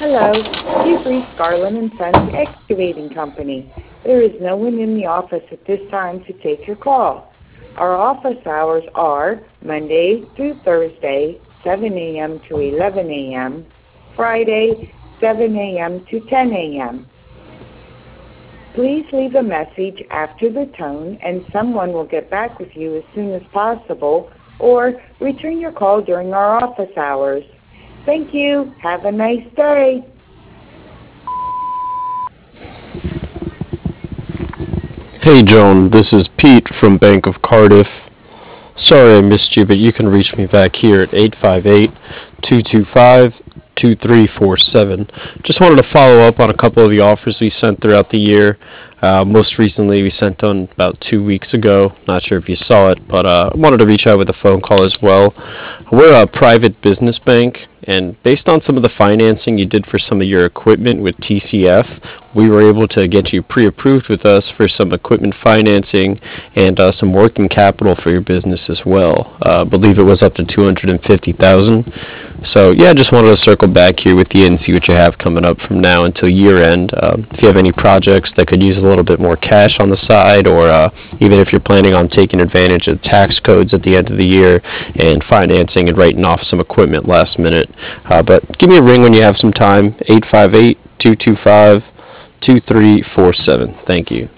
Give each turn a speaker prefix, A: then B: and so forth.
A: Hello, you've reached Garland and Sons Excavating Company. There is no one in the office at this time to take your call. Our office hours are Monday through Thursday, 7 a.m. to 11 a.m., Friday, 7 a.m. to 10 a.m. Please leave a message after the tone, and someone will get back with you as soon as possible, or return your call during our office hours. Thank you. Have a nice day.
B: Hey Joan, this is Pete from Bank of Cardiff. Sorry I missed you, but you can reach me back here at 858-225-2347. Just wanted to follow up on a couple of the offers we sent throughout the year. Most recently, we sent one about 2 weeks ago. Not sure if you saw it, but I wanted to reach out with a phone call as well. We're a private business bank, and based on some of the financing you did for some of your equipment with TCF, we were able to get you pre-approved with us for some equipment financing and some working capital for your business as well. I believe it was up to $250,000. So yeah, I just wanted to circle back here with you and see what you have coming up from now until year end. If you have any projects that could use a little bit more cash on the side, or even if you're planning on taking advantage of tax codes at the end of the year and financing and writing off some equipment last minute. But give me a ring when you have some time, 858-225-2347. Thank you.